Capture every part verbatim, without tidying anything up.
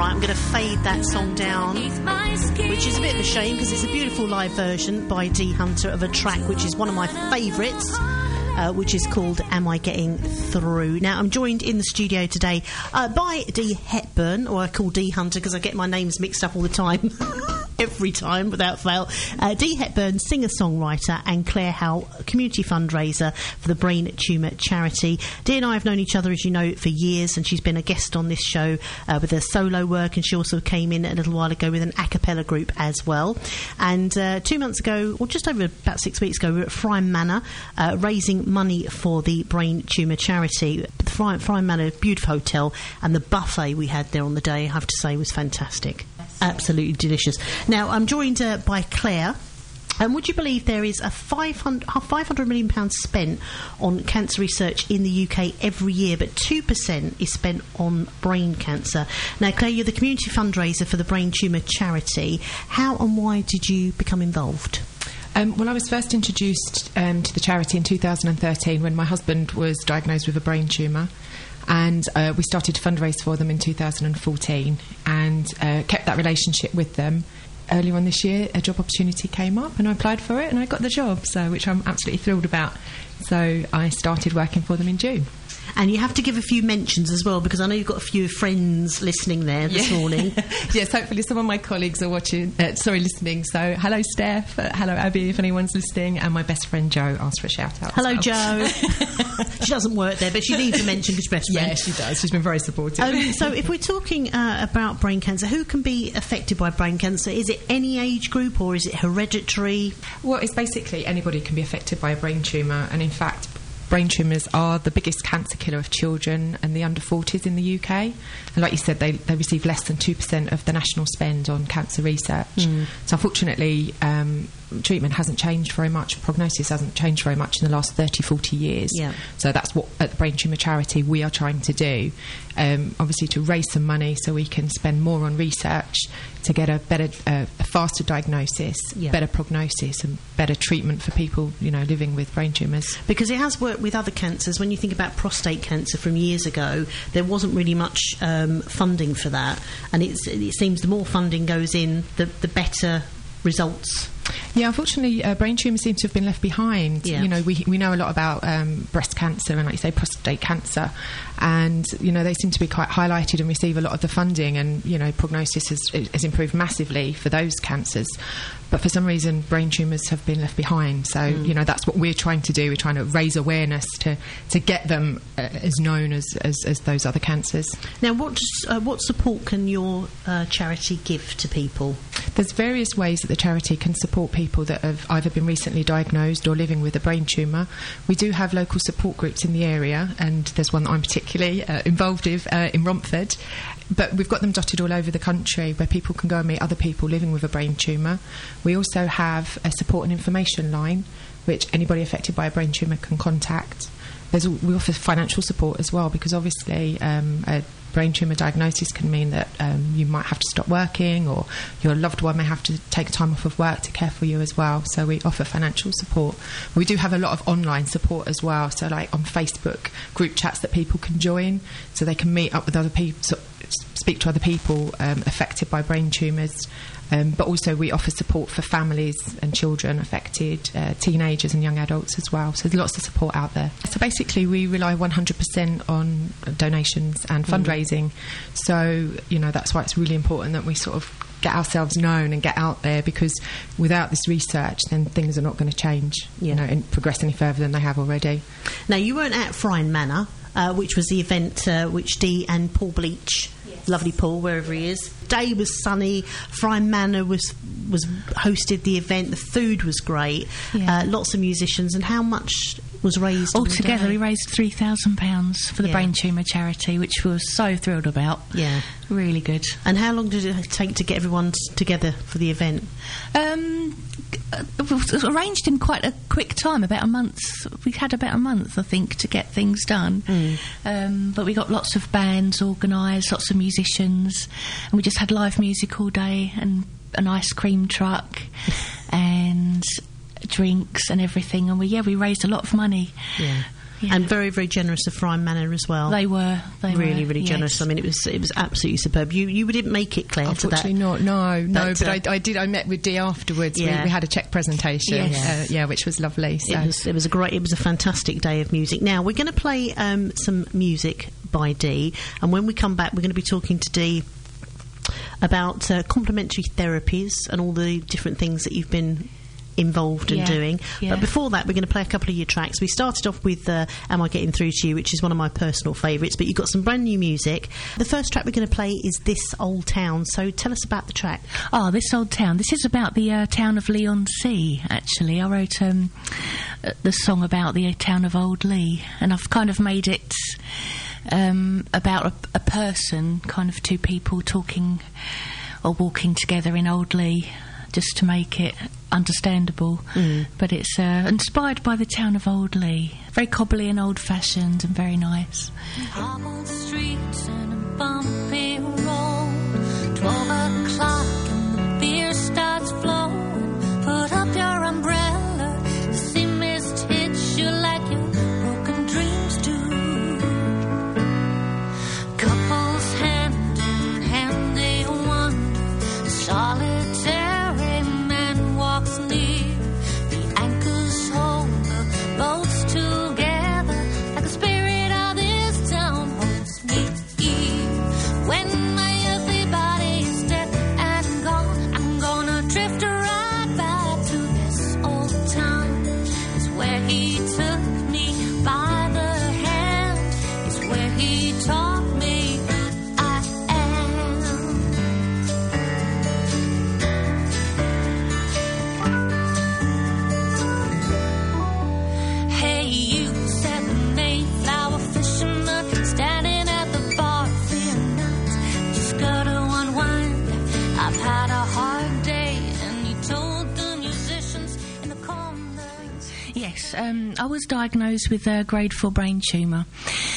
Right, I'm going to fade that song down, which is a bit of a shame because it's a beautiful live version by Dee Hunter of a track which is one of my favourites, uh, which is called Am I Getting Through? Now, I'm joined in the studio today uh, by Dee Hepburn, or I call Dee Hunter because I get my names mixed up all the time. Every time, without fail. Uh, Dee Hepburn, singer-songwriter, and Claire Howe, community fundraiser for the Brain Tumour Charity. Dee and I have known each other, as you know, for years, and she's been a guest on this show uh, with her solo work, and she also came in a little while ago with an a cappella group as well. And uh, two months ago, or just over about six weeks ago, we were at Frime Manor uh, raising money for the Brain Tumour Charity. The Frime, Frime Manor, beautiful hotel, and the buffet we had there on the day, I have to say, was fantastic. Absolutely delicious. Now, I'm joined uh, by Claire. And would you believe there is a five hundred million pounds spent on cancer research in the U K every year, but two percent is spent on brain cancer. Now, Claire, you're the community fundraiser for the Brain Tumour Charity. How and why did you become involved? Um, well, I was first introduced um, to the charity in two thousand thirteen when my husband was diagnosed with a brain tumour. And uh, we started to fundraise for them in two thousand fourteen and uh, kept that relationship with them. Earlier on this year, a job opportunity came up and I applied for it and I got the job, so which I'm absolutely thrilled about. So I started working for them in June. And you have to give a few mentions as well, because I know you've got a few friends listening there this yeah. morning. Yes, hopefully some of my colleagues are watching, uh, sorry, listening. So hello, Steph. Uh, hello, Abby, if anyone's listening. And my best friend, Jo, asked for a shout-out. Hello, well. Jo. She doesn't work there, but she needs to mention his best friend. Yeah, she does. She's been very supportive. Um, so if we're talking uh, about brain cancer, who can be affected by brain cancer? Is it any age group or is it hereditary? Well, it's basically anybody can be affected by a brain tumour. And in fact, brain tumours are the biggest cancer killer of children and the under forties in the U K. And like you said, they, they receive less than two percent of the national spend on cancer research. Mm. So unfortunately, um, treatment hasn't changed very much, prognosis hasn't changed very much in the last thirty, forty years. Yeah. So that's what, at the Brain Tumour Charity, we are trying to do. Um, obviously to raise some money so we can spend more on research to get a better, uh, a faster diagnosis, yeah. better prognosis and better treatment for people, you know, living with brain tumours. Because it has worked with other cancers. When you think about prostate cancer from years ago, there wasn't really much um, funding for that. And it's, it seems the more funding goes in, the, the better results. Yeah, unfortunately, uh, brain tumours seem to have been left behind. Yeah. You know, we we know a lot about um, breast cancer and, like you say, prostate cancer, and you know they seem to be quite highlighted and receive a lot of the funding. And you know, prognosis has, has improved massively for those cancers, but for some reason, brain tumours have been left behind. So mm. you know, that's what we're trying to do. We're trying to raise awareness to to get them uh, as known as, as as those other cancers. Now, what uh, what support can your uh, charity give to people? There's various ways that the charity can support people that have either been recently diagnosed or living with a brain tumour. We do have local support groups in the area, and there's one that I'm particularly uh, involved with uh, in Romford. But we've got them dotted all over the country where people can go and meet other people living with a brain tumour. We also have a support and information line which anybody affected by a brain tumour can contact. There's, we offer financial support as well, because obviously um, a brain tumour diagnosis can mean that um, you might have to stop working, or your loved one may have to take time off of work to care for you as well. So we offer financial support. We do have a lot of online support as well, so like on Facebook, group chats that people can join, so they can meet up with other people, so speak to other people um, affected by brain tumours. Um, but also we offer support for families and children affected, uh, teenagers and young adults as well. So there's lots of support out there. So basically we rely one hundred percent on donations and fundraising. Mm. So, you know, that's why it's really important that we sort of get ourselves known and get out there, because without this research then things are not going to change, yeah. you know, and progress any further than they have already. Now, you weren't at Frime Manor, uh, which was the event uh, which Dee and Paul Bleach, yes. lovely Paul, wherever he is. Day was sunny. Frime Manor was was hosted the event. The food was great. Yeah. Uh, lots of musicians. And how much was raised? Altogether, we raised three thousand pounds for the yeah. Brain Tumour Charity, which we were so thrilled about. Yeah, really good. And how long did it take to get everyone t- together for the event? Um, it was arranged in quite a quick time. About a month. We had about a month, I think, to get things done. Mm. Um, but we got lots of bands organised, lots of musicians, and we just had live music all day and an ice cream truck and drinks and everything. And we yeah we raised a lot of money. Yeah. yeah. And very, very generous of Friar Manor as well. They were. They really, were, really yes. generous. I mean, it was it was absolutely superb. You you didn't make it, Claire, to that. Unfortunately not, no, no, But, but, uh, I, I did, I met with Dee afterwards. Yeah. We, we had a Czech presentation, Yes. uh, yeah, which was lovely. So. It was, it was a great, it was a fantastic day of music. Now, we're going to play um, some music by Dee, and when we come back, we're going to be talking to Dee about uh, complementary therapies and all the different things that you've been involved in Yeah, doing. yeah. But before that, we're going to play a couple of your tracks. We started off with uh, Am I Getting Through to You, which is one of my personal favourites, but you've got some brand new music. The first track we're going to play is This Old Town, so tell us about the track. Oh, This Old Town. This is about the uh, town of Leigh-on-Sea, actually. I wrote um, uh, the song about the uh, town of Old Leigh, and I've kind of made it um, about a, a person, kind of two people talking or walking together in Old Leigh, just to make it understandable. Mm. But it's uh, inspired by the town of Old Leigh. Very cobbly and old-fashioned and very nice. Cobbled streets and a bumpy road. Twelve o'clock and the beer starts flowing. Put up your umbrella. The sea mist hits you like your broken dreams do. Couples hand in hand they wander. Solitary man walks near. The anchors hold the boats together like the spirit of this town holds me. When my earthly body is dead and gone, I'm gonna drift right back to this old town. It's where he took me by the hand. It's where he taught me who I am. Hey, you seven Mayflower fisherman standing at the bar, fear not, just gotta unwind. I've had a hard day, and he told the musicians in the corners. Yes, um, I was diagnosed with a grade four brain tumour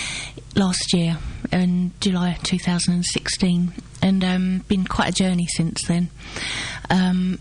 last year in July two thousand sixteen, and um, been quite a journey since then. Um,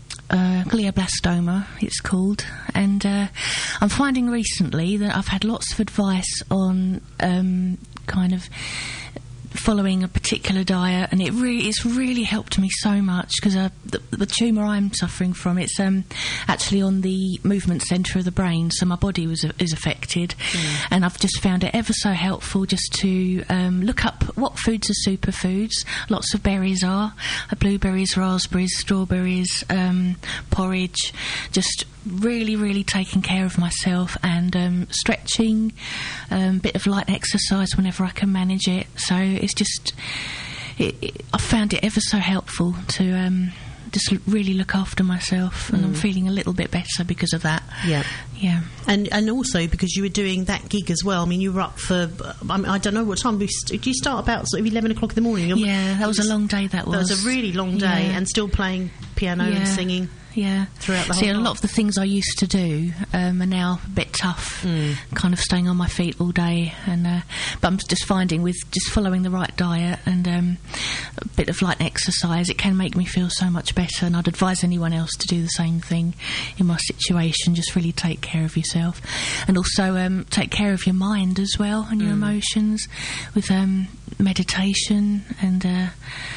uh, glioblastoma, it's called, and uh, I'm finding recently that I've had lots of advice on um, kind of following a particular diet, and it really it's really helped me so much, because uh, the, the tumour I'm suffering from, it's um, actually on the movement centre of the brain, so my body was is affected. Mm. And I've just found it ever so helpful just to um, look up what foods are superfoods. Lots of berries are uh, blueberries, raspberries, strawberries, um, porridge, just really really taking care of myself, and um, stretching, a um, bit of light exercise whenever I can manage it. So it's just it, it, I found it ever so helpful to um, just l- really look after myself, and mm. I'm feeling a little bit better because of that. Yeah. Yeah. And and also because you were doing that gig as well. I mean, you were up for, I, mean, I don't know what time. We st- did you start about sort of eleven o'clock in the morning? Yeah, that was a long day, that was. That was a really long day, Yeah. and still playing piano Yeah. and singing. Yeah. Throughout the See, whole a night. lot of the things I used to do um, are now a bit tough, Mm. kind of staying on my feet all day. And uh, but I'm just finding with just following the right diet and um, a bit of light exercise, it can make me feel so much better. And I'd advise anyone else to do the same thing in my situation. Just really take care of yourself, and also um, take care of your mind as well and your Mm. emotions with um, meditation and uh,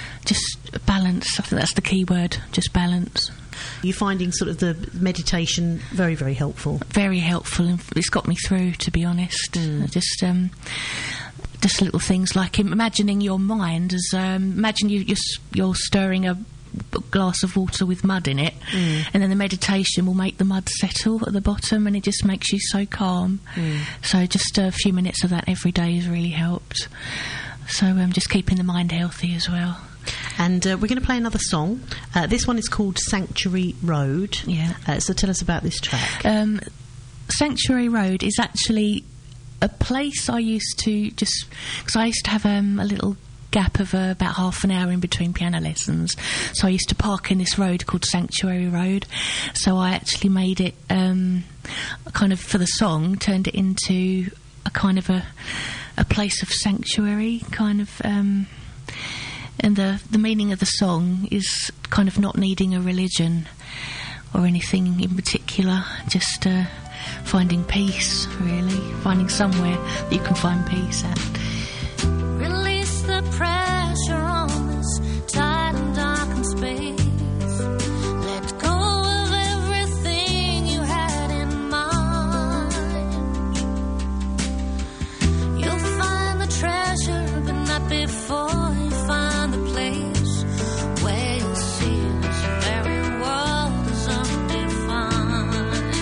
just balance. I think that's the key word, just balance. You're finding sort of the meditation very, very helpful. Very helpful, and it's got me through, to be honest. Mm. Just um, just little things like imagining your mind as um, imagine you, you're, s- you're stirring a glass of water with mud in it, Mm. and then the meditation will make the mud settle at the bottom, and it just makes you so calm. Mm. So just a few minutes of that every day has really helped. So um, just keeping the mind healthy as well. And uh, we're going to play another song. Uh, this one is called Sanctuary Road. Yeah. Uh, so tell us about this track. Um, Sanctuary Road is actually a place I used to just... Because I used to have um, a little gap of uh, about half an hour in between piano lessons. So I used to park in this road called Sanctuary Road. So I actually made it um, kind of, for the song, turned it into a kind of a, a place of sanctuary, kind of... Um, and the, the meaning of the song is kind of not needing a religion or anything in particular, just uh, finding peace, really, finding somewhere that you can find peace at. Release the pressure on this tight and darkened space. Let go of everything you had in mind. You'll find the treasure, but not before you find the place where you'll see this very world is undefined.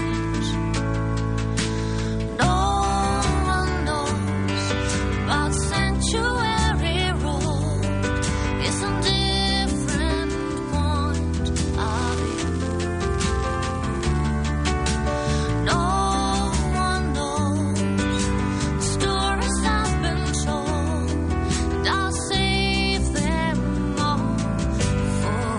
No one knows about Sanctuary Road. It's a different point of view. No one knows the stories I've been told, and I'll save them all for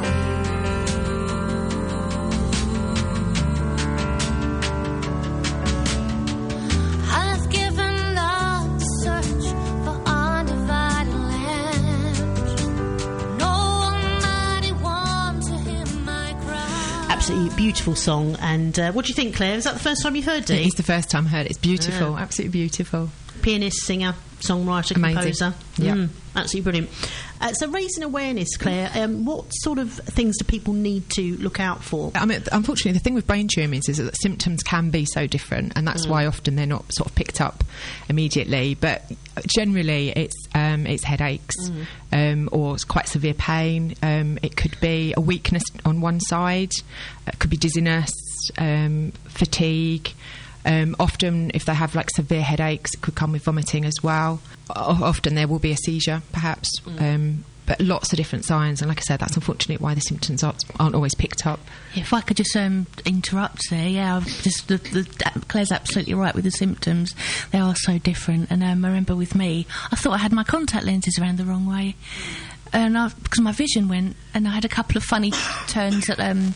you. I've given up the search for undivided land. No almighty one to hear my cry. Absolutely beautiful song. And uh, what do you think, Claire? Is that the first time you've heard Dee? It's the first time I heard it. It's beautiful, absolutely beautiful. Pianist, singer, songwriter, Amazing. composer. Yeah. Mm, absolutely brilliant. Uh, so raising awareness, Claire, um, what sort of things do people need to look out for? I mean, unfortunately, the thing with brain tumours is that symptoms can be so different, and that's why often they're not sort of picked up immediately. But generally, it's um, it's headaches, um, or it's quite severe pain. Um, it could be a weakness on one side. It could be dizziness, um, fatigue. Um, often, if they have like severe headaches, it could come with vomiting as well. O- often there will be a seizure, perhaps, um, but lots of different signs. And like I said, that's unfortunately why the symptoms aren't, aren't always picked up. If I could just um, interrupt there, yeah, I've just the, the, Claire's absolutely right with the symptoms. They are so different. And um, I remember with me, I thought I had my contact lenses around the wrong way, and I, because my vision went, and I had a couple of funny turns at. Um,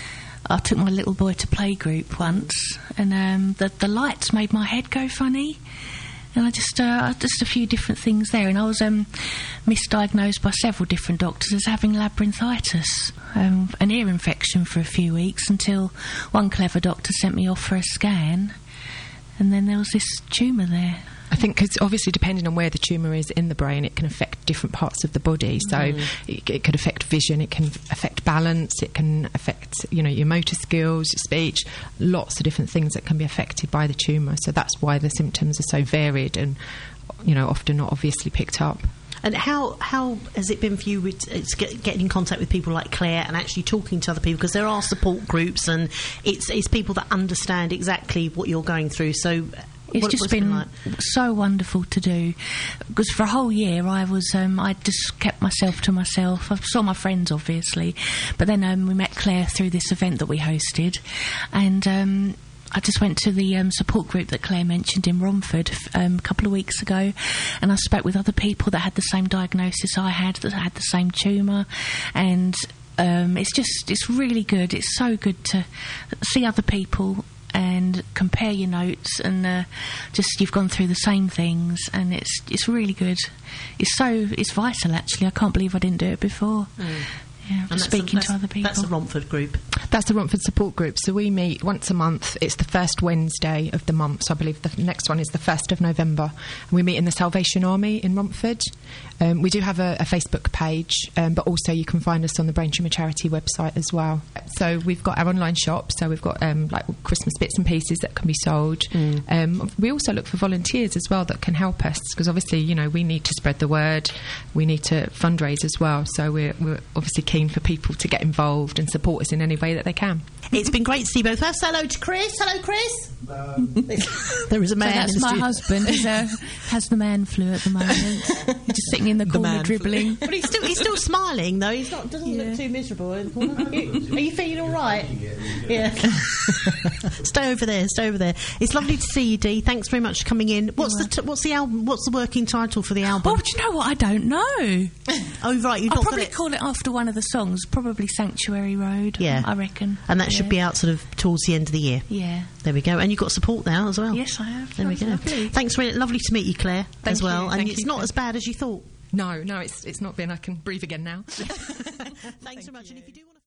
I took my little boy to playgroup once, and um, the the lights made my head go funny, and I just uh, just a few different things there, and I was um, misdiagnosed by several different doctors as having labyrinthitis, um, an ear infection for a few weeks, until one clever doctor sent me off for a scan, and then there was this tumour there. I think because obviously depending on where the tumour is in the brain, it can affect different parts of the body. So it, it could affect vision, it can affect balance, it can affect, you know, your motor skills, your speech, lots of different things that can be affected by the tumour. So that's why the symptoms are so varied and, you know, often not obviously picked up. And how how has it been for you with it's get, getting in contact with people like Claire and actually talking to other people? Because there are support groups and it's it's people that understand exactly what you're going through. So It's what, just what's been, been like? so wonderful to do, because for a whole year I was um, I just kept myself to myself. I saw my friends obviously, but then um, we met Claire through this event that we hosted, and um, I just went to the um, support group that Claire mentioned in Romford um, a couple of weeks ago, and I spoke with other people that had the same diagnosis I had, that had the same tumour, and um, it's just it's really good. It's so good to see other people and compare your notes, and uh, just you've gone through the same things, and it's it's really good. It's so it's vital actually. I can't believe I didn't do it before. Mm. Yeah, And speaking a, to other people. That's the Romford group. That's the Romford support group. So we meet once a month. It's the first Wednesday of the month. So I believe the next one is the first of November. And we meet in the Salvation Army in Romford. Um, we do have a, a Facebook page, um, but also you can find us on the Brain Tumour Charity website as well. So we've got our online shop. So we've got um, like Christmas bits and pieces that can be sold. Mm. Um, we also look for volunteers as well that can help us, because obviously, you know, we need to spread the word. We need to fundraise as well. So we're, we're obviously keen for people to get involved and support us in any way that they can. It's been great to see both. First, hello to Chris. Hello, Chris. Um, there is a man. So that's in the my studio. husband. He's uh, has the man flu at the moment. He's just sitting in the, the corner dribbling. But he's still he's still smiling though. He's not doesn't Yeah. look too miserable in the corner. Are you, are you feeling all right? Yeah. Stay over there. Stay over there. It's lovely to see you, Dee. Thanks very much for coming in. What's the t- what's the album? What's the working title for the album? Oh, do you know what? I don't know. Oh, right. You've I'll not probably got it. call it after one of the songs. Probably Sanctuary Road. Yeah. I reckon. And that should Yeah. be out sort of towards the end of the year. Yeah. There we go. And you've got support now as well. Yes, I have. There we That's go. lovely. Thanks for it. Lovely to meet you, Claire, Thank as well. you. And Thank it's you, not Claire. as bad as you thought. No, no, it's it's not been. I can breathe again now. Thanks so much. And if you do want to